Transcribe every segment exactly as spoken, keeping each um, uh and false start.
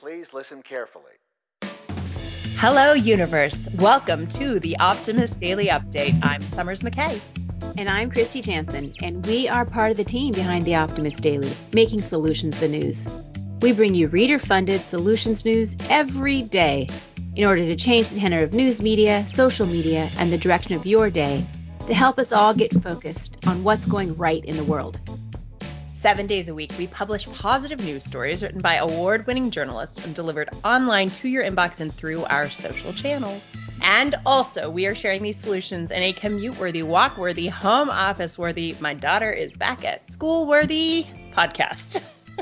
Please listen carefully. Hello, universe. Welcome to the Optimist Daily Update. I'm Summers McKay. And I'm Christy Jansen, and we are part of the team behind the Optimist Daily, making solutions the news. We bring you reader-funded solutions news every day in order to change the tenor of news media, social media, and the direction of your day to help us all get focused on what's going right in the world. Seven days a week, we publish positive news stories written by award-winning journalists and delivered online to your inbox and through our social channels. And also, we are sharing these solutions in a commute-worthy, walk-worthy, home office-worthy, my daughter is back at school-worthy podcast.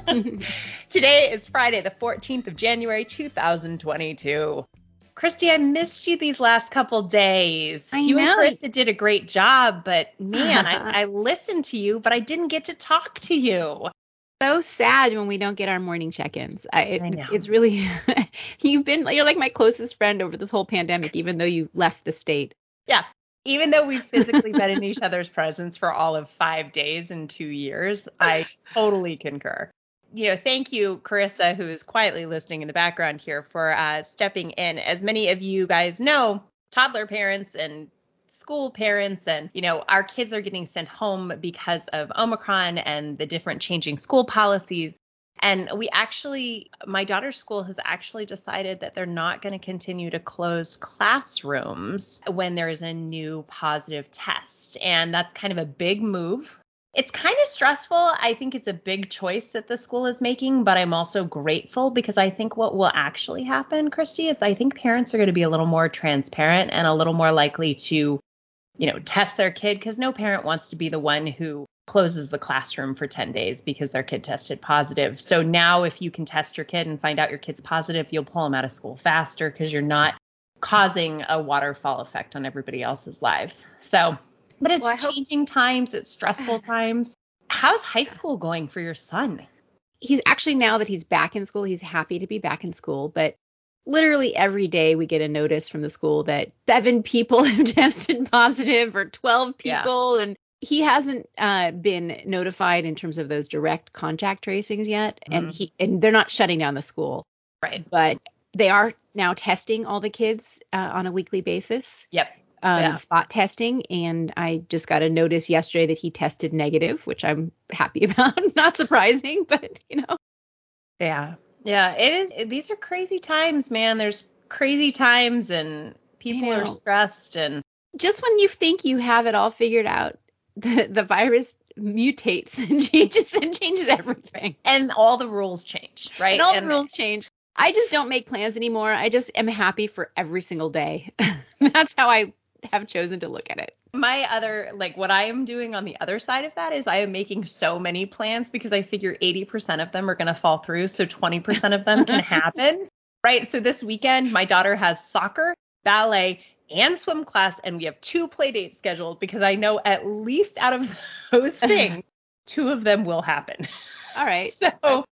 Today is Friday, the fourteenth of January, two thousand twenty-two. Christy, I missed you these last couple days. I you know. and Carissa did a great job, but man, I, I listened to you, but I didn't get to talk to you. So sad when we don't get our morning check-ins. I, it, I know. It's really, you've been, you're like my closest friend over this whole pandemic, even though you left the state. Yeah. Even though we've physically been in each other's presence for all of five days and two years, I totally concur. You know, thank you, Carissa, who is quietly listening in the background here, for uh, stepping in. As many of you guys know, toddler parents and school parents and, you know, our kids are getting sent home because of Omicron and the different changing school policies. And we actually, my daughter's school has actually decided that they're not going to continue to close classrooms when there is a new positive test. And that's kind of a big move. It's kind of stressful. I think it's a big choice that the school is making, but I'm also grateful because I think what will actually happen, Christy, is I think parents are going to be a little more transparent and a little more likely to, you know, test their kid, because no parent wants to be the one who closes the classroom for ten days because their kid tested positive. So now if you can test your kid and find out your kid's positive, you'll pull them out of school faster because you're not causing a waterfall effect on everybody else's lives. So But it's Well, changing hope- times. It's stressful times. How's high school going for your son? He's actually, now that he's back in school, he's happy to be back in school. But literally every day we get a notice from the school that seven people have tested positive or twelve people. Yeah. And he hasn't uh, been notified in terms of those direct contact tracings yet. Mm-hmm. And he and they're not shutting down the school. Right. But they are now testing all the kids uh, on a weekly basis. Yep. Um, yeah. spot testing, and I just got a notice yesterday that he tested negative, which I'm happy about. Not surprising, but you know. Yeah, yeah, it is. These are crazy times, man. There's crazy times, and people are stressed, and just when you think you have it all figured out, the the virus mutates and changes and changes everything, and all the rules change, right? And all and the rules change. I just don't make plans anymore. I just am happy for every single day. That's how I have chosen to look at it. My other, like what I am doing on the other side of that is I am making so many plans because I figure eighty percent of them are going to fall through. So twenty percent of them can happen, right? So this weekend, my daughter has soccer, ballet, and swim class, and we have two play dates scheduled because I know at least out of those things, two of them will happen. All right. So,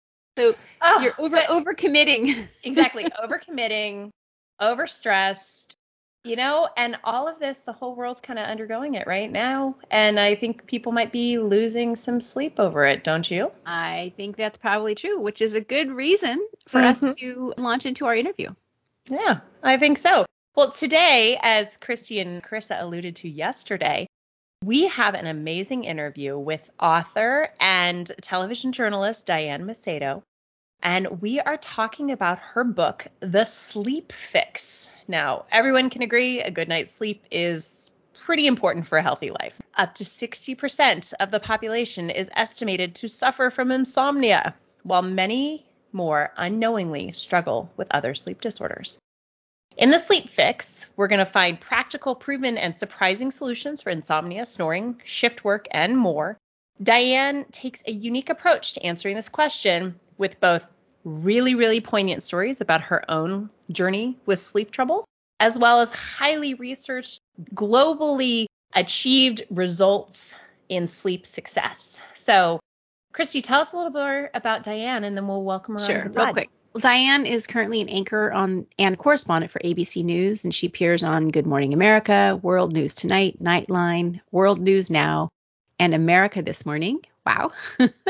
so oh, you're over over committing. Exactly. Over committing, overstressed. You know, and all of this, the whole world's kind of undergoing it right now. And I think people might be losing some sleep over it, don't you? I think that's probably true, which is a good reason for mm-hmm. us to launch into our interview. Yeah, I think so. Well, today, as Christy and Carissa alluded to yesterday, we have an amazing interview with author and television journalist Diane Macedo. And we are talking about her book, The Sleep Fix. Now, everyone can agree a good night's sleep is pretty important for a healthy life. Up to sixty percent of the population is estimated to suffer from insomnia, while many more unknowingly struggle with other sleep disorders. In The Sleep Fix, we're going to find practical, proven, and surprising solutions for insomnia, snoring, shift work, and more. Diane takes a unique approach to answering this question with both really, really poignant stories about her own journey with sleep trouble, as well as highly researched, globally achieved results in sleep success. So, Christy, tell us a little more about Diane, and then we'll welcome her sure, on to the pod. Real quick. Well, Diane is currently an anchor on and correspondent for A B C News, and she appears on Good Morning America, World News Tonight, Nightline, World News Now, and America This Morning. Wow.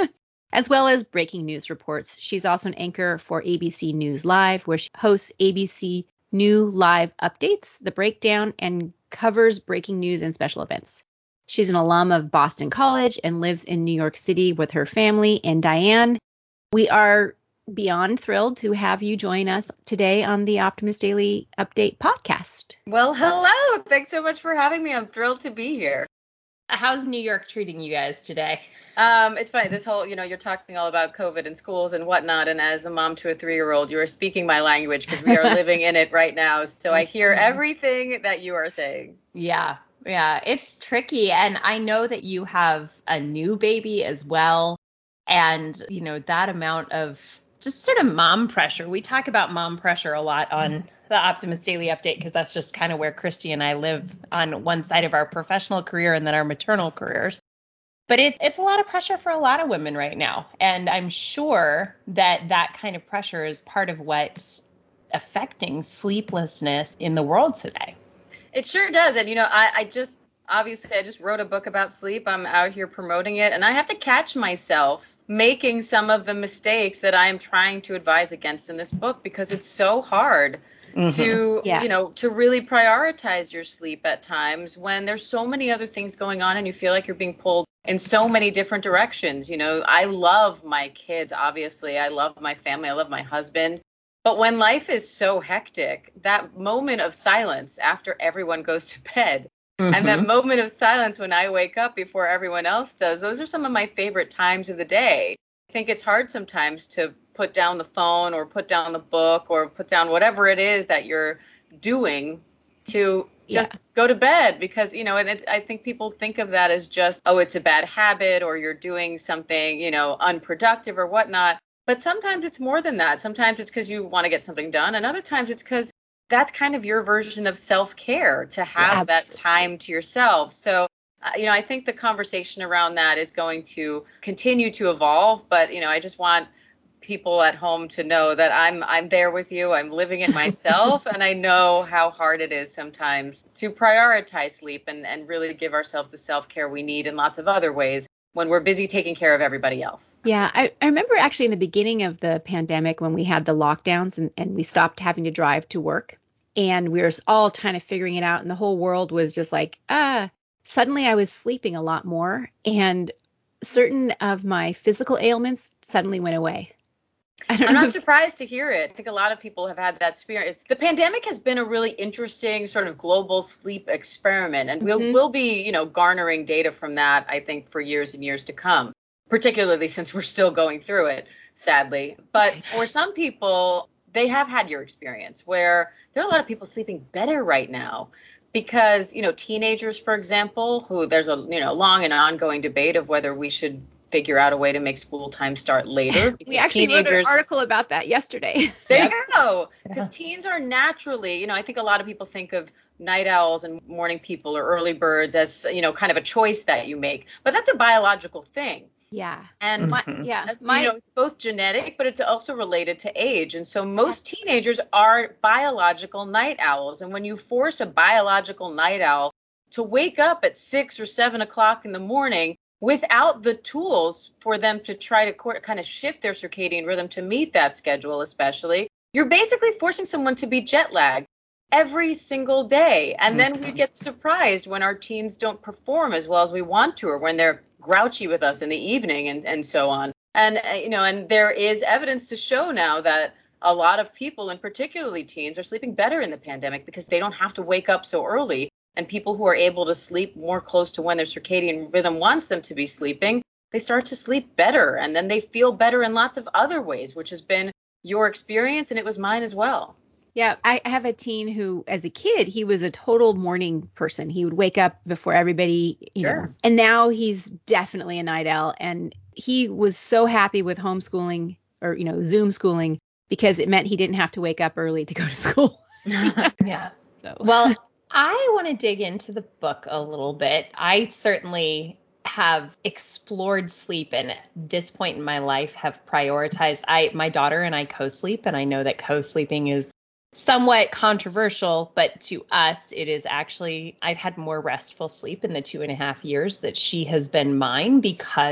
as well as breaking news reports. She's also an anchor for A B C News Live, where she hosts A B C New Live Updates, the breakdown, and covers breaking news and special events. She's an alum of Boston College and lives in New York City with her family. And Diane, we are beyond thrilled to have you join us today on the Optimist Daily Update podcast. Well, hello. Thanks so much for having me. I'm thrilled to be here. How's New York treating you guys today? Um, it's funny. This whole, you know, you're talking all about COVID and schools and whatnot. And as a mom to a three-year-old, you are speaking my language because we are living in it right now. So I hear everything that you are saying. Yeah. Yeah. It's tricky. And I know that you have a new baby as well. And, you know, that amount of just sort of mom pressure. We talk about mom pressure a lot on the Optimist Daily Update because that's just kind of where Christy and I live on one side of our professional career and then our maternal careers. But it's it's a lot of pressure for a lot of women right now. And I'm sure that that kind of pressure is part of what's affecting sleeplessness in the world today. It sure does. And, you know, I, I just obviously I just wrote a book about sleep. I'm out here promoting it and I have to catch myself making some of the mistakes that I am trying to advise against in this book because it's so hard mm-hmm. to, yeah. you know, to really prioritize your sleep at times when there's so many other things going on and you feel like you're being pulled in so many different directions. You know, I love my kids, obviously. I love my family. I love my husband. But when life is so hectic, that moment of silence after everyone goes to bed, mm-hmm. and that moment of silence when I wake up before everyone else does, those are some of my favorite times of the day. I think it's hard sometimes to put down the phone or put down the book or put down whatever it is that you're doing to just yeah. go to bed because, you know, and it's, I think people think of that as just, oh, it's a bad habit or you're doing something, you know, unproductive or whatnot. But sometimes it's more than that. Sometimes it's because you want to get something done. And other times it's because that's kind of your version of self-care to have yeah, that time to yourself. So, uh, you know, I think the conversation around that is going to continue to evolve. But, you know, I just want people at home to know that I'm I'm there with you. I'm living it myself. And I know how hard it is sometimes to prioritize sleep and, and really give ourselves the self-care we need in lots of other ways when we're busy taking care of everybody else. Yeah, I, I remember actually in the beginning of the pandemic when we had the lockdowns and, and we stopped having to drive to work and we were all kind of figuring it out and the whole world was just like, ah, suddenly I was sleeping a lot more and certain of my physical ailments suddenly went away. I don't I'm know not if... surprised to hear it. I think a lot of people have had that experience. The pandemic has been a really interesting sort of global sleep experiment, and we'll mm-hmm. we'll be, you know, garnering data from that, I think, for years and years to come, particularly since we're still going through it, sadly. But for some people, they have had your experience where there are a lot of people sleeping better right now because, you know, teenagers, for example, who there's a, you know, long and ongoing debate of whether we should figure out a way to make school time start later. We actually teenagers, wrote an article about that yesterday. There yep. you go. Because yeah. teens are naturally, you know, I think a lot of people think of night owls and morning people or early birds as, you know, kind of a choice that you make. But that's a biological thing. Yeah. And mm-hmm. my, yeah, my, you know, it's both genetic, but it's also related to age. And so most teenagers are biological night owls. And when you force a biological night owl to wake up at six or seven o'clock in the morning, without the tools for them to try to co- kind of shift their circadian rhythm to meet that schedule, especially, you're basically forcing someone to be jet lagged every single day. And then we get surprised when our teens don't perform as well as we want to, or when they're grouchy with us in the evening and, and so on. And, uh, you know, and there is evidence to show now that a lot of people, and particularly teens, are sleeping better in the pandemic because they don't have to wake up so early. And people who are able to sleep more close to when their circadian rhythm wants them to be sleeping, they start to sleep better. And then they feel better in lots of other ways, which has been your experience. And it was mine as well. Yeah, I have a teen who, as a kid, he was a total morning person. He would wake up before everybody, you sure. know, and now he's definitely a night owl. And he was so happy with homeschooling or, you know, Zoom schooling because it meant he didn't have to wake up early to go to school. yeah. So. Well, I want to dig into the book a little bit. I certainly have explored sleep and at this point in my life have prioritized. I, my daughter and I co-sleep, and I know that co-sleeping is somewhat controversial, but to us, it is actually, I've had more restful sleep in the two and a half years that she has been mine because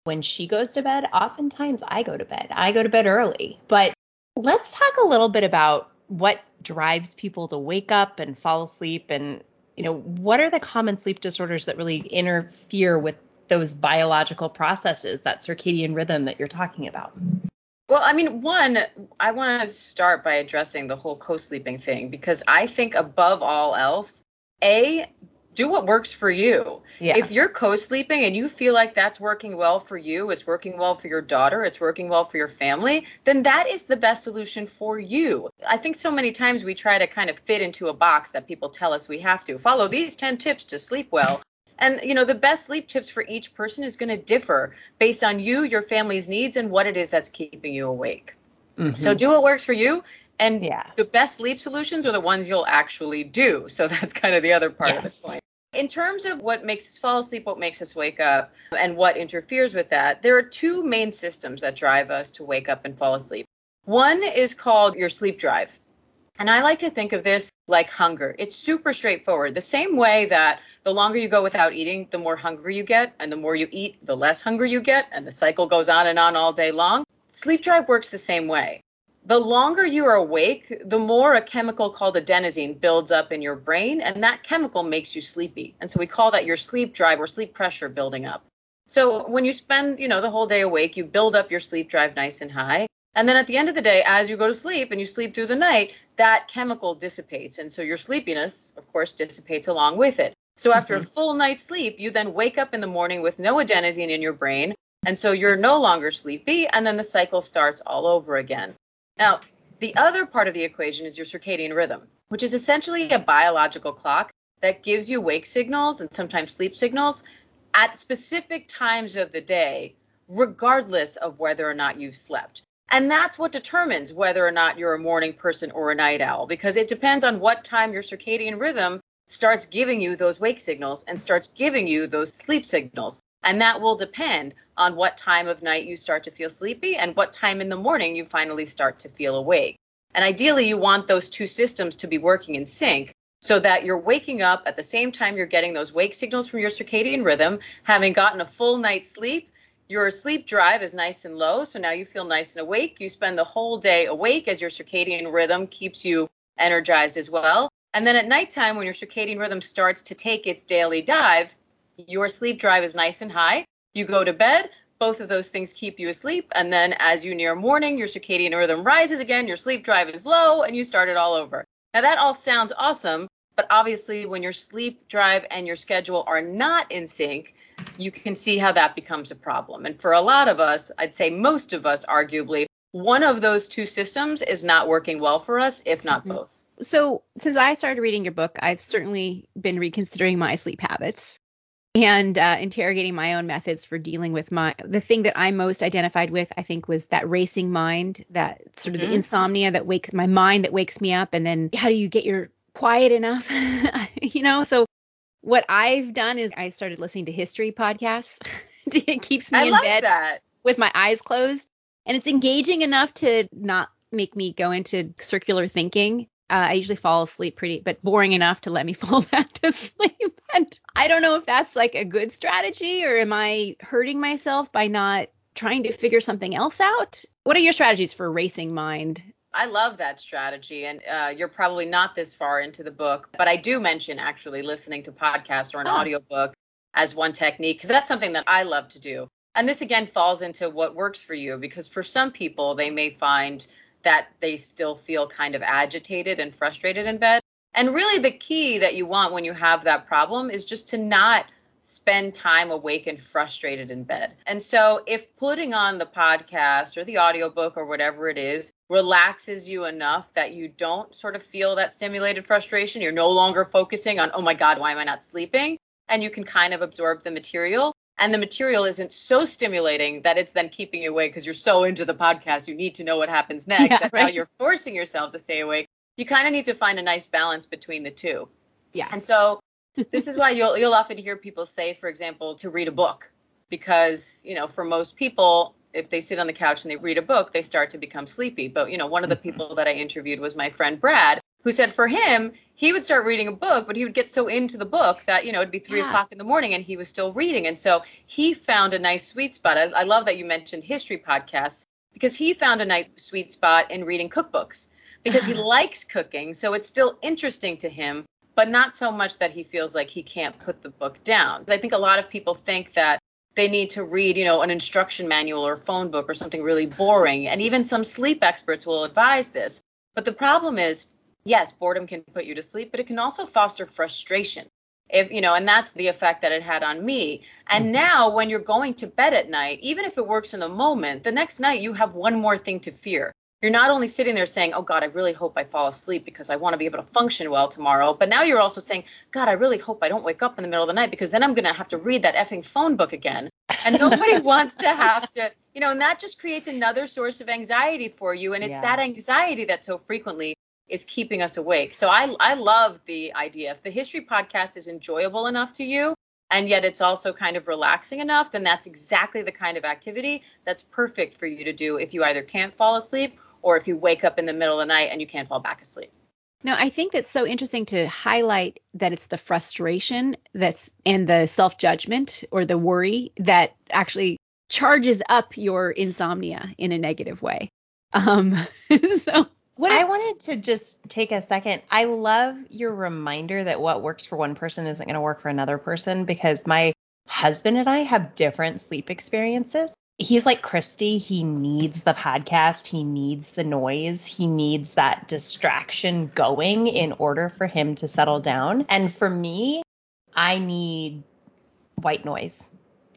when she goes to bed, oftentimes I go to bed. I go to bed early. But let's talk a little bit about what drives people to wake up and fall asleep, and, you know, what are the common sleep disorders that really interfere with those biological processes, that circadian rhythm that you're talking about? Well, I mean, one, I want to start by addressing the whole co-sleeping thing, because I think above all else, A, do what works for you. Yeah. If you're co-sleeping and you feel like that's working well for you, it's working well for your daughter, it's working well for your family, then that is the best solution for you. I think so many times we try to kind of fit into a box that people tell us we have to. Follow these ten tips to sleep well. And, you know, the best sleep tips for each person is going to differ based on you, your family's needs, and what it is that's keeping you awake. Mm-hmm. So do what works for you. And yeah. the best sleep solutions are the ones you'll actually do. So that's kind of the other part yes. of the point. In terms of what makes us fall asleep, what makes us wake up, and what interferes with that, there are two main systems that drive us to wake up and fall asleep. One is called your sleep drive. And I like to think of this like hunger. It's super straightforward. The same way that the longer you go without eating, the more hungry you get, and the more you eat, the less hungry you get, and the cycle goes on and on all day long. Sleep drive works the same way. The longer you are awake, the more a chemical called adenosine builds up in your brain, and that chemical makes you sleepy. And so we call that your sleep drive or sleep pressure building up. So when you spend, you know, the whole day awake, you build up your sleep drive nice and high. And then at the end of the day, as you go to sleep and you sleep through the night, that chemical dissipates. And so your sleepiness, of course, dissipates along with it. So after mm-hmm. a full night's sleep, you then wake up in the morning with no adenosine in your brain. And so you're no longer sleepy. And then the cycle starts all over again. Now, the other part of the equation is your circadian rhythm, which is essentially a biological clock that gives you wake signals and sometimes sleep signals at specific times of the day, regardless of whether or not you've slept. And that's what determines whether or not you're a morning person or a night owl, because it depends on what time your circadian rhythm starts giving you those wake signals and starts giving you those sleep signals. And that will depend on what time of night you start to feel sleepy and what time in the morning you finally start to feel awake. And ideally, you want those two systems to be working in sync so that you're waking up at the same time you're getting those wake signals from your circadian rhythm, having gotten a full night's sleep. Your sleep drive is nice and low, so now you feel nice and awake. You spend the whole day awake as your circadian rhythm keeps you energized as well. And then at nighttime, when your circadian rhythm starts to take its daily dive, your sleep drive is nice and high. You go to bed, both of those things keep you asleep. And then as you near morning, your circadian rhythm rises again, your sleep drive is low, and you start it all over. Now that all sounds awesome, but obviously when your sleep drive and your schedule are not in sync, you can see how that becomes a problem. And for a lot of us, I'd say most of us, arguably, one of those two systems is not working well for us, if not mm-hmm. both. So since I started reading your book, I've certainly been reconsidering my sleep habits and uh, interrogating my own methods for dealing with my, the thing that I most identified with, I think, was that racing mind, that sort of mm-hmm. the insomnia that wakes my mind that wakes me up. And then how do you get your quiet enough, you know? So what I've done is I started listening to history podcasts. It keeps me I in like bed that. with my eyes closed. And it's engaging enough to not make me go into circular thinking. Uh, I usually fall asleep pretty, but boring enough to let me fall back to sleep. And I don't know if that's like a good strategy, or am I hurting myself by not trying to figure something else out? What are your strategies for racing mind? I love that strategy. And uh, you're probably not this far into the book, but I do mention actually listening to podcasts or an oh. audiobook as one technique, because that's something that I love to do. And this, again, falls into what works for you, because for some people, they may find that they still feel kind of agitated and frustrated in bed. And really the key that you want when you have that problem is just to not spend time awake and frustrated in bed. And so if putting on the podcast or the audiobook or whatever it is relaxes you enough that you don't sort of feel that stimulated frustration, you're no longer focusing on, oh my God, why am I not sleeping? And you can kind of absorb the material. And the material isn't so stimulating that it's then keeping you awake because you're so into the podcast, you need to know what happens next. Yeah, that right. Now you're forcing yourself to stay awake. You kind of need to find a nice balance between the two. Yeah. And so this is why you'll you'll often hear people say, for example, to read a book, because, you know, for most people, if they sit on the couch and they read a book, they start to become sleepy. But, you know, one of the people that I interviewed was my friend Brad, who said for him, he would start reading a book, but he would get so into the book that, you know, it'd be three Yeah. o'clock in the morning and he was still reading. And so he found a nice sweet spot. I, I love that you mentioned history podcasts, because he found a nice sweet spot in reading cookbooks because he likes cooking. So it's still interesting to him, but not so much that he feels like he can't put the book down. I think a lot of people think that they need to read, you know, an instruction manual or a phone book or something really boring. And even some sleep experts will advise this. But the problem is, yes, boredom can put you to sleep, but it can also foster frustration. If, you know, and that's the effect that it had on me. And Mm-hmm. now when you're going to bed at night, even if it works in the moment, the next night you have one more thing to fear. You're not only sitting there saying, oh, God, I really hope I fall asleep because I want to be able to function well tomorrow. But now you're also saying, God, I really hope I don't wake up in the middle of the night because then I'm going to have to read that effing phone book again. And nobody wants to have to, you know, and that just creates another source of anxiety for you. And it's Yeah. that anxiety that so frequently is keeping us awake. So I, I love the idea. If the history podcast is enjoyable enough to you, and yet it's also kind of relaxing enough, then that's exactly the kind of activity that's perfect for you to do if you either can't fall asleep or if you wake up in the middle of the night and you can't fall back asleep. No, I think that's so interesting to highlight that it's the frustration that's and the self-judgment or the worry that actually charges up your insomnia in a negative way. Um, so What I wanted to just take a second. I love your reminder that what works for one person isn't going to work for another person, because my husband and I have different sleep experiences. He's like Christy. He needs the podcast. He needs the noise. He needs that distraction going in order for him to settle down. And for me, I need white noise.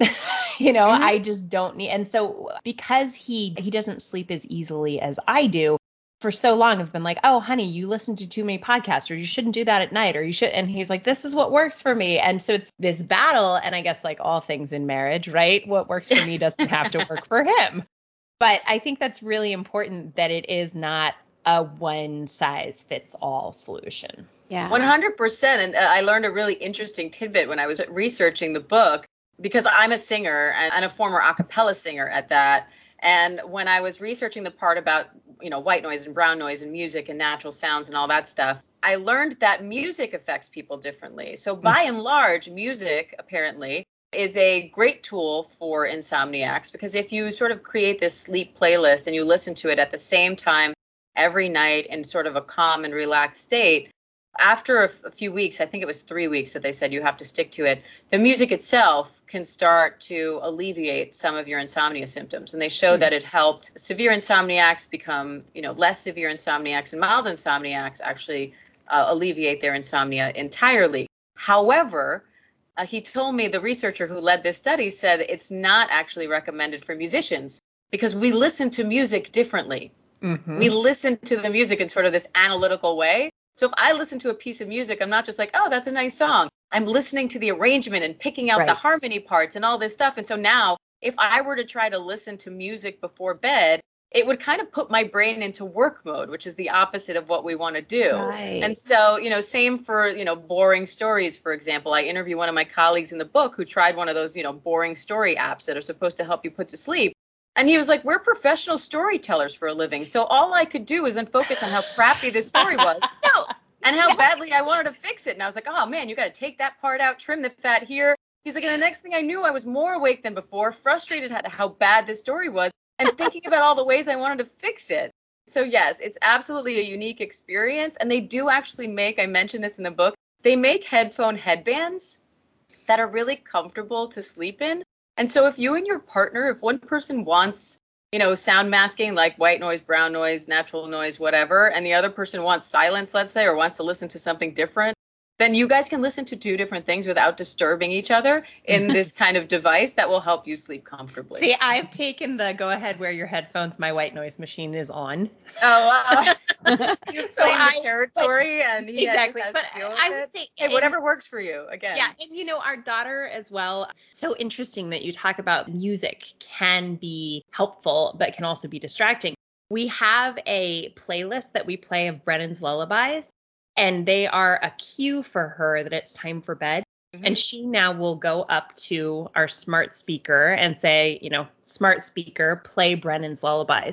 you know, Mm-hmm. I just don't need. And so because he he doesn't sleep as easily as I do, for so long I've been like, oh, honey, you listen to too many podcasts, or you shouldn't do that at night, or you should. And he's like, this is what works for me. And so it's this battle. And I guess like all things in marriage, right? What works for me doesn't have to work for him. But I think that's really important, that it is not a one size fits all solution. yeah. one hundred percent. And uh, I learned a really interesting tidbit when I was researching the book, because I'm a singer and, and a former a cappella singer at that. And when I was researching the part about, you know, white noise and brown noise and music and natural sounds and all that stuff, I learned that music affects people differently. So by and large, music apparently is a great tool for insomniacs, because if you sort of create this sleep playlist and you listen to it at the same time every night in sort of a calm and relaxed state, after a, f- a few weeks, I think it was three weeks that they said you have to stick to it, the music itself can start to alleviate some of your insomnia symptoms. And they show Hmm. that it helped severe insomniacs become, you know, less severe insomniacs, and mild insomniacs actually uh, alleviate their insomnia entirely. However, uh, he told me, the researcher who led this study said it's not actually recommended for musicians because we listen to music differently. Mm-hmm. We listen to the music in sort of this analytical way. So if I listen to a piece of music, I'm not just like, oh, that's a nice song. I'm listening to the arrangement and picking out the Right. harmony parts and all this stuff. And so now if I were to try to listen to music before bed, it would kind of put my brain into work mode, which is the opposite of what we want to do. Right. And so, you know, same for, you know, boring stories, for example. I interview one of my colleagues in the book who tried one of those, you know, boring story apps that are supposed to help you put to sleep. And he was like, we're professional storytellers for a living. So all I could do was then focus on how crappy this story was. No, and how badly I wanted to fix it. And I was like, oh, man, you got to take that part out, trim the fat here. He's like, and the next thing I knew, I was more awake than before, frustrated at how bad this story was, and thinking about all the ways I wanted to fix it. So, yes, it's absolutely a unique experience. And they do actually make, I mentioned this in the book, they make headphone headbands that are really comfortable to sleep in. And so if you and your partner, if one person wants, you know, sound masking like white noise, brown noise, natural noise, whatever, and the other person wants silence, let's say, or wants to listen to something different, then you guys can listen to two different things without disturbing each other in this kind of device that will help you sleep comfortably. See, I've taken the go ahead, wear your headphones, my white noise machine is on. Oh, wow. You So claimed I- the territory and he exactly, has but to deal with I it. would say, Hey, and- whatever works for you, again. Yeah, and you know, our daughter as well. So interesting that you talk about music can be helpful, but can also be distracting. We have a playlist that we play of Brennan's lullabies, and they are a cue for her that it's time for bed. Mhm. And she now will go up to our smart speaker and say, you know, smart speaker, play Brennan's lullabies.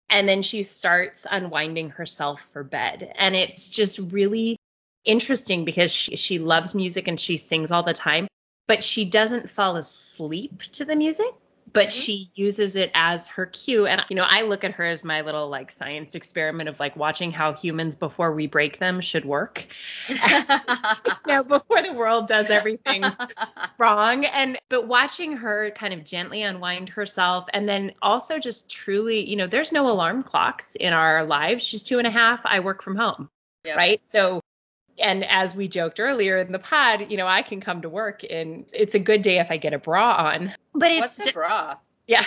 And then she starts unwinding herself for bed. And it's just really interesting because she, she loves music and she sings all the time, but she doesn't fall asleep to the music, but mm-hmm. she uses it as her cue. And, you know, I look at her as my little like science experiment of like watching how humans before we break them should work. You know, before the world does everything wrong. And, but watching her kind of gently unwind herself and then also just truly, you know, there's no alarm clocks in our lives. She's two and a half. I work from home. Yep. Right. So, and as we joked earlier in the pod, you know, I can come to work and it's a good day if I get a bra on. But it's What's a bra? Yeah.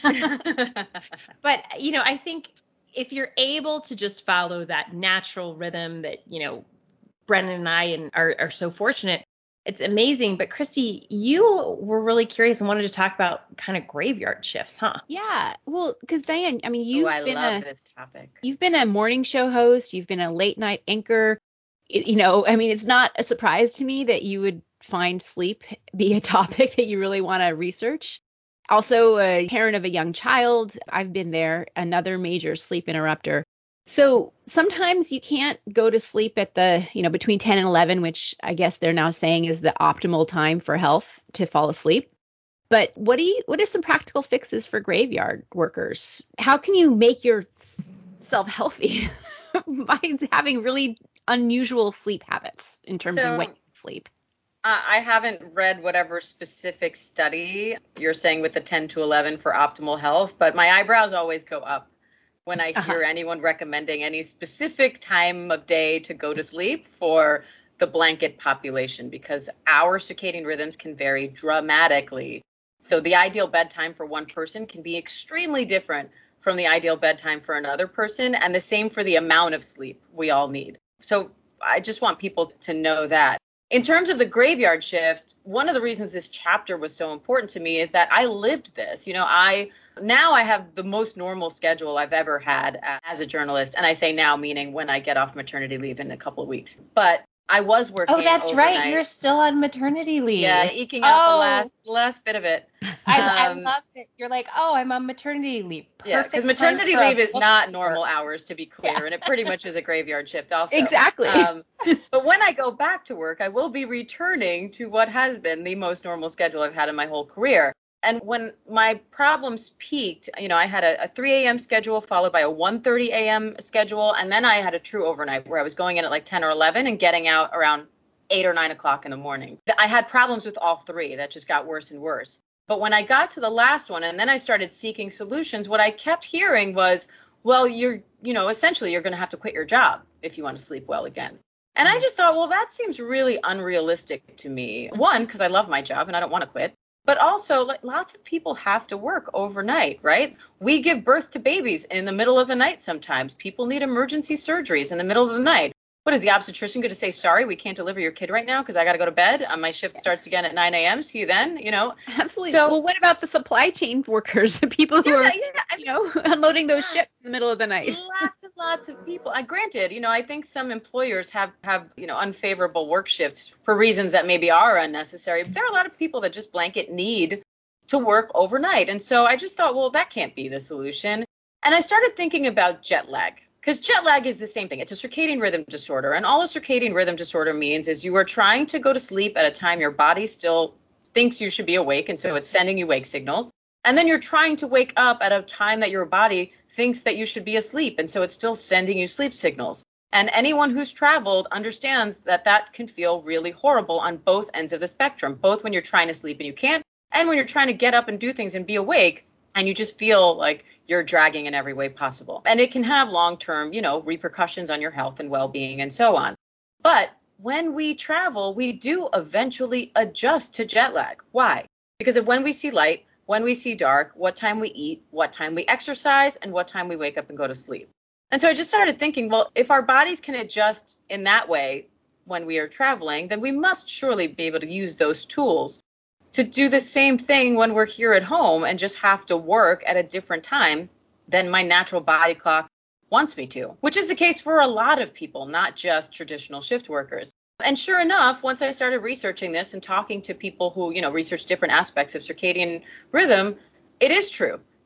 But, you know, I think if you're able to just follow that natural rhythm that, you know, Brennan and I and are, are so fortunate, it's amazing. But Christy, you were really curious and wanted to talk about kind of graveyard shifts, huh? Yeah. Well, because Diane, I mean, you've Ooh, I been love a, this topic. You've been a morning show host. You've been a late night anchor. It, you know, I mean, it's not a surprise to me that you would find sleep be a topic that you really want to research. Also, a parent of a young child. I've been there, another major sleep interrupter. So sometimes you can't go to sleep at the, you know, between ten and eleven, which I guess they're now saying is the optimal time for health to fall asleep. But what do you, what are some practical fixes for graveyard workers? How can you make yourself healthy by having really unusual sleep habits in terms so, of when you sleep? Uh, I haven't read whatever specific study you're saying with the ten to eleven for optimal health, but my eyebrows always go up when I hear uh-huh. anyone recommending any specific time of day to go to sleep for the blanket population, because our circadian rhythms can vary dramatically. So the ideal bedtime for one person can be extremely different from the ideal bedtime for another person, and the same for the amount of sleep we all need. So I just want people to know that. In terms of the graveyard shift, one of the reasons this chapter was so important to me is that I lived this. You know, I now I have the most normal schedule I've ever had as a journalist. And I say now, meaning when I get off maternity leave in a couple of weeks. But I was working Oh, that's overnight. right. You're still on maternity leave. Yeah, eking out oh. the last last bit of it. I, um, I love it. You're like, oh, I'm on maternity leave. Perfect. Yeah, because maternity leave is not normal hours, to be clear, yeah. And it pretty much is a graveyard shift also. Exactly. Um, but when I go back to work, I will be returning to what has been the most normal schedule I've had in my whole career. And when my problems peaked, you know, I had a, a three a.m. schedule followed by a one thirty a.m. schedule, and then I had a true overnight where I was going in at like ten or eleven and getting out around eight or nine o'clock in the morning. I had problems with all three. That just got worse and worse. But when I got to the last one and then I started seeking solutions, what I kept hearing was, well, you're, you know, essentially you're going to have to quit your job if you want to sleep well again. And I just thought, well, that seems really unrealistic to me. One, because I love my job and I don't want to quit. But also, like, lots of people have to work overnight, right? We give birth to babies in the middle of the night sometimes. People need emergency surgeries in the middle of the night. What is the obstetrician going to say? Sorry, we can't deliver your kid right now because I got to go to bed. Um, my shift starts again at nine a.m. See you then, you know. Absolutely. So, well, what about the supply chain workers, the people who yeah, are, yeah, I mean, you know, unloading those ships in the middle of the night? Lots and lots of people. Uh, granted, you know, I think some employers have, have, you know, unfavorable work shifts for reasons that maybe are unnecessary. But there are a lot of people that just blanket need to work overnight. And so I just thought, well, that can't be the solution. And I started thinking about jet lag. Because jet lag is the same thing. It's a circadian rhythm disorder. And all a circadian rhythm disorder means is you are trying to go to sleep at a time your body still thinks you should be awake. And so it's sending you wake signals. And then you're trying to wake up at a time that your body thinks that you should be asleep. And so it's still sending you sleep signals. And anyone who's traveled understands that that can feel really horrible on both ends of the spectrum, both when you're trying to sleep and you can't, and when you're trying to get up and do things and be awake. And you just feel like you're dragging in every way possible. And it can have long-term, you know, repercussions on your health and well-being and so on. But when we travel, we do eventually adjust to jet lag. Why? Because of when we see light, when we see dark, what time we eat, what time we exercise, and what time we wake up and go to sleep. And so I just started thinking, well, if our bodies can adjust in that way when we are traveling, then we must surely be able to use those tools to do the same thing when we're here at home and just have to work at a different time than my natural body clock wants me to, which is the case for a lot of people, not just traditional shift workers. And sure enough, once I started researching this and talking to people who, you know, research different aspects of circadian rhythm, it is true.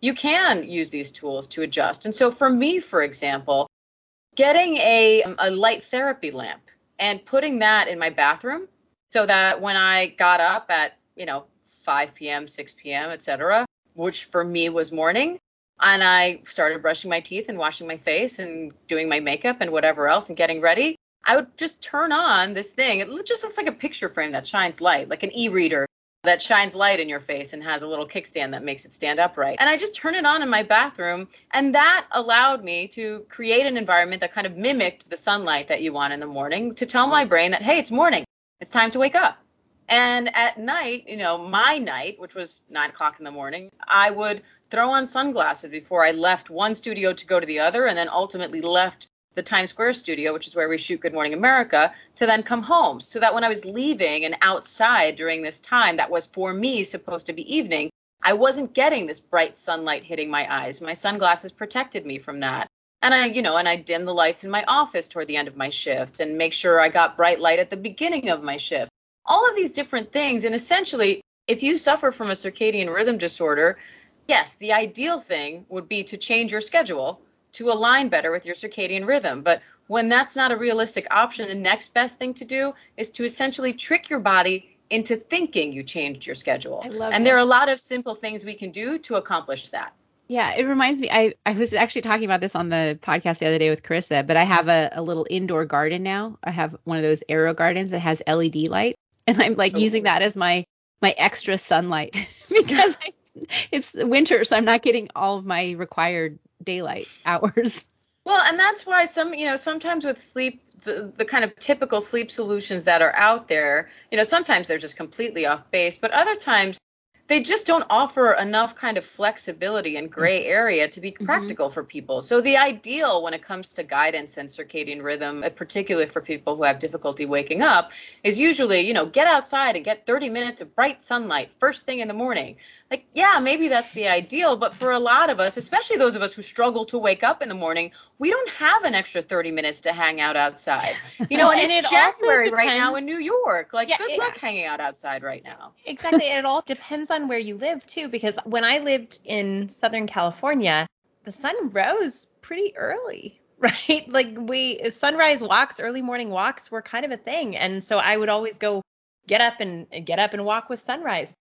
you can use these tools to adjust. And so for me, for example, getting a, a light therapy lamp and putting that in my bathroom so that when I got up at, you know, five p.m., six p.m., et cetera, which for me was morning, and I started brushing my teeth and washing my face and doing my makeup and whatever else and getting ready, I would just turn on this thing. It just looks like a picture frame that shines light, like an e-reader that shines light in your face and has a little kickstand that makes it stand upright. And I just turn it on in my bathroom, and that allowed me to create an environment that kind of mimicked the sunlight that you want in the morning to tell my brain that, hey, it's morning. It's time to wake up. And at night, you know, my night, which was nine o'clock in the morning, I would throw on sunglasses before I left one studio to go to the other, and then ultimately left the Times Square studio, which is where we shoot Good Morning America, to then come home. So that when I was leaving and outside during this time that was for me supposed to be evening, I wasn't getting this bright sunlight hitting my eyes. My sunglasses protected me from that. And I, you know, and I dim the lights in my office toward the end of my shift and make sure I got bright light at the beginning of my shift. All of these different things. And essentially, if you suffer from a circadian rhythm disorder, yes, the ideal thing would be to change your schedule to align better with your circadian rhythm. But when that's not a realistic option, the next best thing to do is to essentially trick your body into thinking you changed your schedule. I love and that. There are a lot of simple things we can do to accomplish that. Yeah, it reminds me, I, I was actually talking about this on the podcast the other day with Carissa, but I have a, a little indoor garden now. I have one of those Aero gardens that has L E D light, and I'm like Oh. using that as my, my extra sunlight because I, it's winter, so I'm not getting all of my required daylight hours. Well, and that's why some, you know, sometimes with sleep, the, the kind of typical sleep solutions that are out there, you know, sometimes they're just completely off base, but other times they just don't offer enough kind of flexibility and gray area to be practical mm-hmm. for people. So the ideal when it comes to guidance and circadian rhythm, particularly for people who have difficulty waking up, is usually, you know, get outside and get thirty minutes of bright sunlight first thing in the morning. Like, yeah, maybe that's the ideal, but for a lot of us, especially those of us who struggle to wake up in the morning, we don't have an extra thirty minutes to hang out outside. You know, Well, and, and it's it January also right now depends- in New York. Like, Yeah, good it- luck hanging out outside right now. Exactly. And it all depends on where you live, too, because when I lived in Southern California, the sun rose pretty early, right? Like we sunrise walks, early morning walks were kind of a thing. And so I would always go get up and get up and walk with sunrise.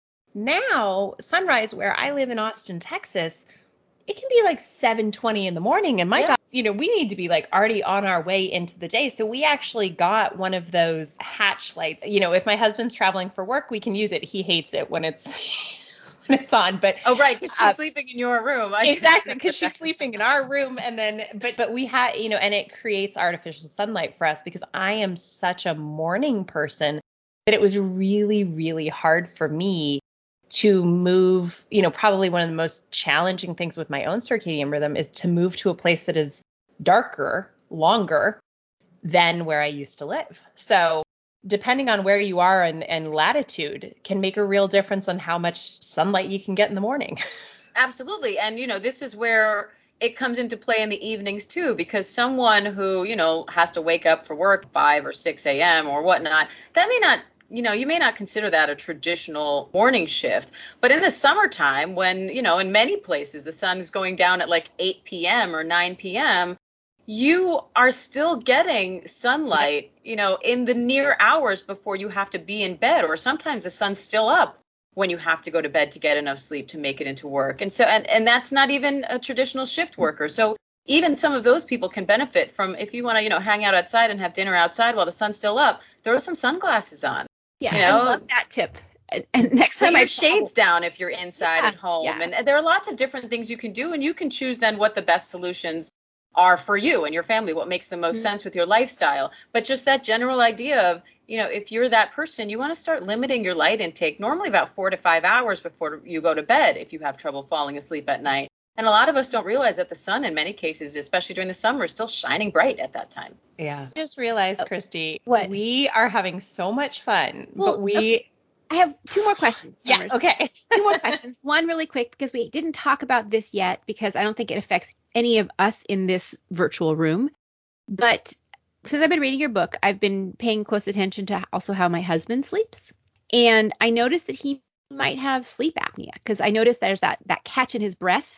Now, sunrise where I live in Austin, Texas, it can be like seven twenty in the morning. And my Yeah. God, you know, we need to be like already on our way into the day. So we actually got one of those hatch lights. You know, if my husband's traveling for work, we can use it. He hates it when it's when it's on. But oh, right, because she's uh, sleeping in your room. I exactly, because she's sleeping in our room. And then, but but we had, you know, and it creates artificial sunlight for us because I am such a morning person that it was really, really hard for me to move, you know, probably one of the most challenging things with my own circadian rhythm is to move to a place that is darker, longer than where I used to live. So depending on where you are and, and latitude can make a real difference on how much sunlight you can get in the morning. Absolutely. And, you know, this is where it comes into play in the evenings, too, because someone who, you know, has to wake up for work five or six a.m. or whatnot, that may not you know, you may not consider that a traditional morning shift, but in the summertime when, you know, in many places the sun is going down at like eight p.m. or nine p.m., you are still getting sunlight, you know, in the near hours before you have to be in bed, or sometimes the sun's still up when you have to go to bed to get enough sleep to make it into work. And so, and, and that's not even a traditional shift worker. So even some of those people can benefit from, if you want to, you know, hang out outside and have dinner outside while the sun's still up, throw some sunglasses on. Yeah, you know, I love that tip. And, and next put time your I shades down if you're inside Yeah, at home. yeah. And there are lots of different things you can do, and you can choose then what the best solutions are for you and your family, what makes the most Mhm. sense with your lifestyle. But just that general idea of, you know, if you're that person, you want to start limiting your light intake, normally about four to five hours before you go to bed if you have trouble falling asleep at night. And a lot of us don't realize that the sun, in many cases, especially during the summer, is still shining bright at that time. Yeah. I just realized, Christy, What? we are having so much fun, Well, but we. okay. I have two more questions. Yeah. Summers. Okay. Two more questions. One really quick, because we didn't talk about this yet, because I don't think it affects any of us in this virtual room. But since I've been reading your book, I've been paying close attention to also how my husband sleeps. And I noticed that he might have sleep apnea, because I noticed there's that, that catch in his breath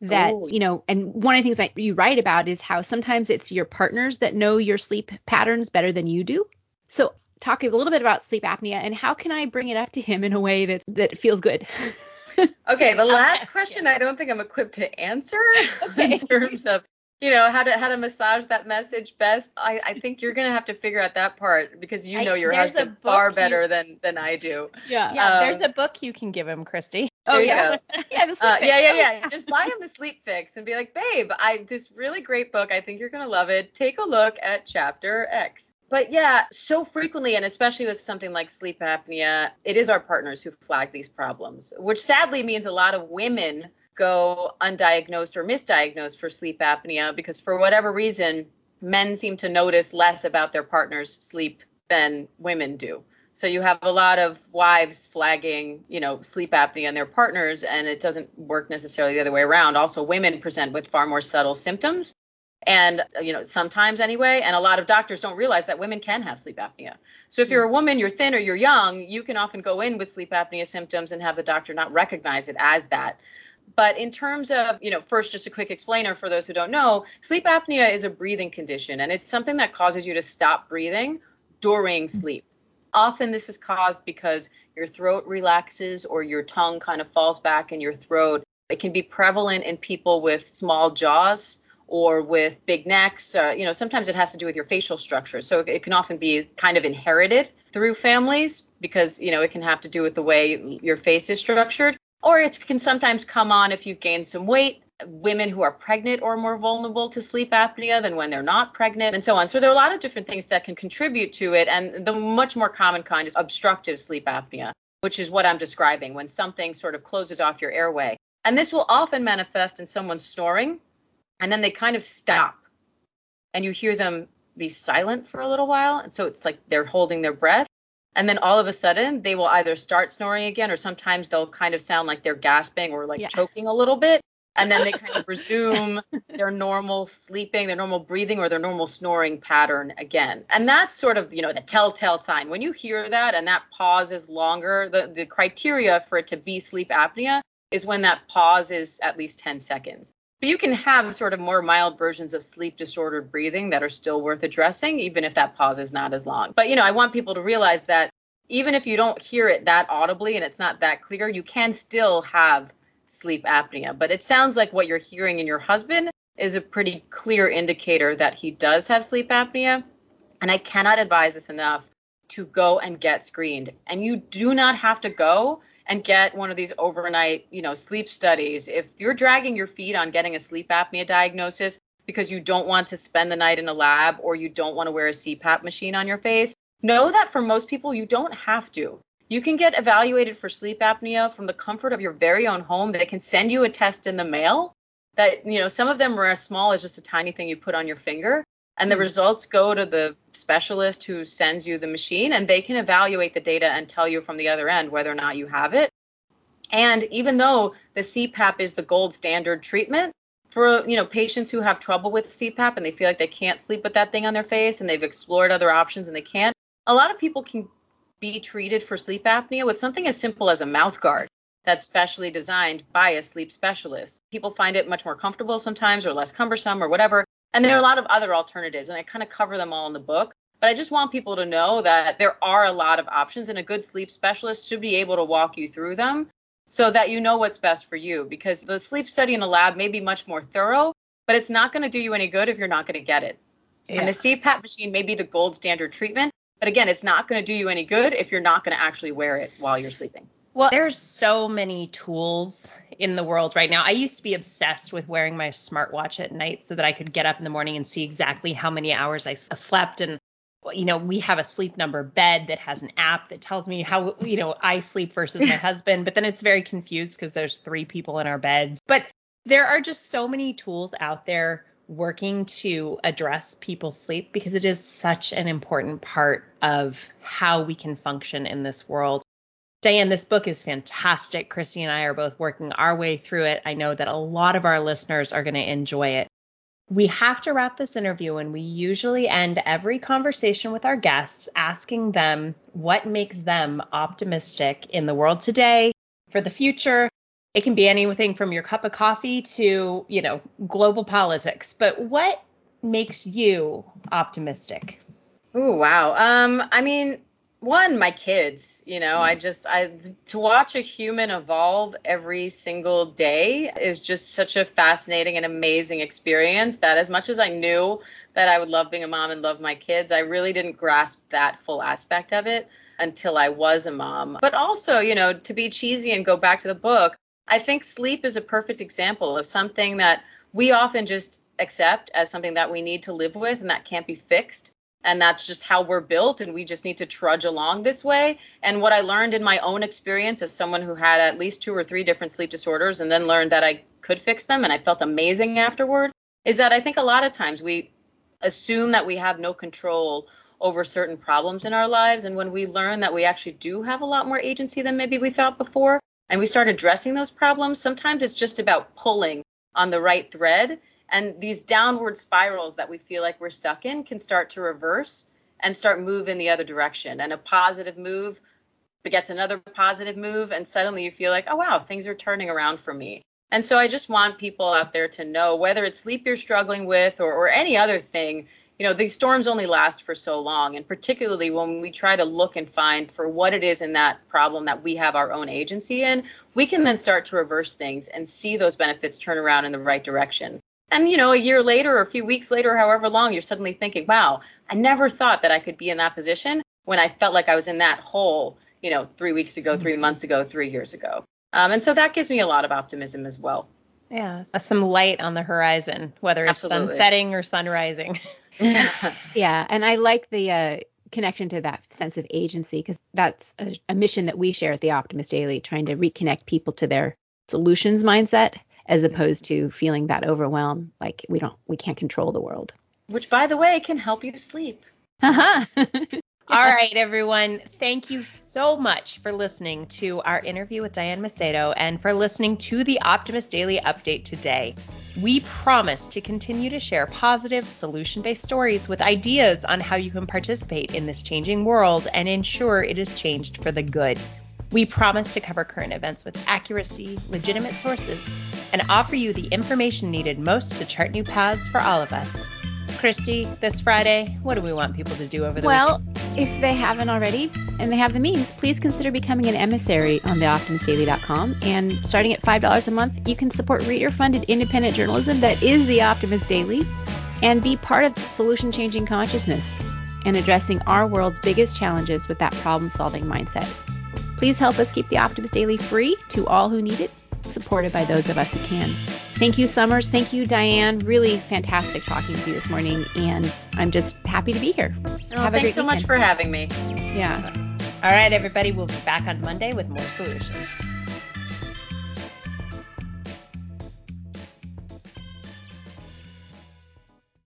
that, Ooh. you know, and one of the things that you write about is how sometimes it's your partners that know your sleep patterns better than you do. So talk a little bit about sleep apnea and how can I bring it up to him in a way that, that feels good? Okay, the last Okay, question yeah. I don't think I'm equipped to answer Okay. in terms of, you know, how to how to massage that message best. I, I think you're gonna have to figure out that part because you I- know your there's a husband far book better you- than than I do. Yeah. Yeah, there's Um, a book you can give him, Christy. Oh, there you yeah. go. Yeah, the sleep Uh, fix. yeah, yeah, Oh, yeah. Just buy him the Sleep Fix and be like, babe, I this really great book. I think you're gonna love it. Take a look at chapter X. But yeah, so frequently, and especially with something like sleep apnea, it is our partners who flag these problems, which sadly means a lot of women go undiagnosed or misdiagnosed for sleep apnea because for whatever reason, men seem to notice less about their partner's sleep than women do. So you have a lot of wives flagging, you know, sleep apnea in their partners, and it doesn't work necessarily the other way around. Also, women present with far more subtle symptoms. And, you know, sometimes anyway, and a lot of doctors don't realize that women can have sleep apnea. So if you're a woman, you're thin or you're young, you can often go in with sleep apnea symptoms and have the doctor not recognize it as that. But in terms of, you know, first, just a quick explainer for those who don't know, sleep apnea is a breathing condition, and it's something that causes you to stop breathing during sleep. Often this is caused because your throat relaxes or your tongue kind of falls back in your throat. It can be prevalent in people with small jaws or with big necks. Uh, you know, sometimes it has to do with your facial structure. So it can often be kind of inherited through families because, you know, it can have to do with the way your face is structured. Or it can sometimes come on if you've gained some weight. Women who are pregnant are more vulnerable to sleep apnea than when they're not pregnant and so on. So there are a lot of different things that can contribute to it. And the much more common kind is obstructive sleep apnea, which is what I'm describing when something sort of closes off your airway. And this will often manifest in someone snoring, and then they kind of stop and you hear them be silent for a little while. And so it's like they're holding their breath. And then all of a sudden they will either start snoring again, or sometimes they'll kind of sound like they're gasping or like Yeah. choking a little bit. And then they kind of resume their normal sleeping, their normal breathing, or their normal snoring pattern again. And that's sort of, you know, the telltale sign. When you hear that and that pause is longer, the, the criteria for it to be sleep apnea is when that pause is at least ten seconds. But you can have sort of more mild versions of sleep disordered breathing that are still worth addressing, even if that pause is not as long. But, you know, I want people to realize that even if you don't hear it that audibly and it's not that clear, you can still have sleep apnea. But it sounds like what you're hearing in your husband is a pretty clear indicator that he does have sleep apnea. And I cannot advise this enough to go and get screened. And you do not have to go and get one of these overnight, you know, sleep studies. If you're dragging your feet on getting a sleep apnea diagnosis because you don't want to spend the night in a lab or you don't want to wear a C PAP machine on your face, know that for most people, you don't have to. You can get evaluated for sleep apnea from the comfort of your very own home. They can send you a test in the mail that, you know, some of them are as small as just a tiny thing you put on your finger. And the Hmm. results go to the specialist who sends you the machine, and they can evaluate the data and tell you from the other end whether or not you have it. And even though the C PAP is the gold standard treatment for, you know, patients who have trouble with C PAP and they feel like they can't sleep with that thing on their face and they've explored other options and they can't, a lot of people can be treated for sleep apnea with something as simple as a mouth guard that's specially designed by a sleep specialist. People find it much more comfortable sometimes or less cumbersome or whatever. And there are a lot of other alternatives, and I kind of cover them all in the book. But I just want people to know that there are a lot of options, and a good sleep specialist should be able to walk you through them so that you know what's best for you. Because the sleep study in a lab may be much more thorough, but it's not going to do you any good if you're not going to get it. Yeah. And the C PAP machine may be the gold standard treatment, but again, it's not going to do you any good if you're not going to actually wear it while you're sleeping. Well, there's so many tools in the world right now. I used to be obsessed with wearing my smartwatch at night so that I could get up in the morning and see exactly how many hours I slept. And, you know, we have a Sleep Number bed that has an app that tells me how, you know, I sleep versus my husband. But then it's very confused because there's three people in our beds. But there are just so many tools out there working to address people's sleep because it is such an important part of how we can function in this world. Diane, this book is fantastic. Christy and I are both working our way through it. I know that a lot of our listeners are going to enjoy it. We have to wrap this interview, and we usually end every conversation with our guests asking them what makes them optimistic in the world today, for the future, It can be anything from your cup of coffee to, you know, global politics. But what makes you optimistic? Oh, wow. Um, I mean, one, my kids, you know, I just, I, to watch a human evolve every single day is just such a fascinating and amazing experience that as much as I knew that I would love being a mom and love my kids, I really didn't grasp that full aspect of it until I was a mom. But also, you know, to be cheesy and go back to the book, I think sleep is a perfect example of something that we often just accept as something that we need to live with and that can't be fixed. And that's just how we're built, and we just need to trudge along this way. And what I learned in my own experience as someone who had at least two or three different sleep disorders and then learned that I could fix them and I felt amazing afterward, is that I think a lot of times we assume that we have no control over certain problems in our lives. And when we learn that we actually do have a lot more agency than maybe we thought before, and we start addressing those problems, sometimes it's just about pulling on the right thread. And these downward spirals that we feel like we're stuck in can start to reverse and start move in the other direction. And a positive move begets another positive move. And suddenly you feel like, oh, wow, things are turning around for me. And so I just want people out there to know, whether it's sleep you're struggling with or, or any other thing, you know, these storms only last for so long. And particularly when we try to look and find for what it is in that problem that we have our own agency in, we can then start to reverse things and see those benefits turn around in the right direction. And, you know, a year later or a few weeks later, however long, you're suddenly thinking, wow, I never thought that I could be in that position when I felt like I was in that hole, you know, three weeks ago, three months ago, three years ago. Um, and so that gives me a lot of optimism as well. Yeah, some light on the horizon, whether it's Absolutely. sun setting or sun rising. Yeah, and I like the uh, connection to that sense of agency, because that's a, a mission that we share at the Optimist Daily, trying to reconnect people to their solutions mindset, as opposed to feeling that overwhelm, like we don't, we can't control the world. Which, by the way, can help you sleep. Uh-huh. All right, everyone. Thank you so much for listening to our interview with Diane Macedo and for listening to the Optimist Daily Update today. We promise to continue to share positive, solution-based stories with ideas on how you can participate in this changing world and ensure it is changed for the good. We promise to cover current events with accuracy, legitimate sources, and offer you the information needed most to chart new paths for all of us. Christy, this Friday, what do we want people to do over the well, weekend? If they haven't already and they have the means, please consider becoming an emissary on the optimist daily dot com. And starting at five dollars a month, you can support reader-funded independent journalism that is the Optimist Daily and be part of solution-changing consciousness and addressing our world's biggest challenges with that problem-solving mindset. Please help us keep the Optimist Daily free to all who need it, supported by those of us who can. Thank you, Summers. Thank you, Diane. Really fantastic talking to you this morning, and I'm just happy to be here. Oh, Have a thanks great so weekend. much for having me. Yeah. All right, everybody. We'll be back on Monday with more solutions.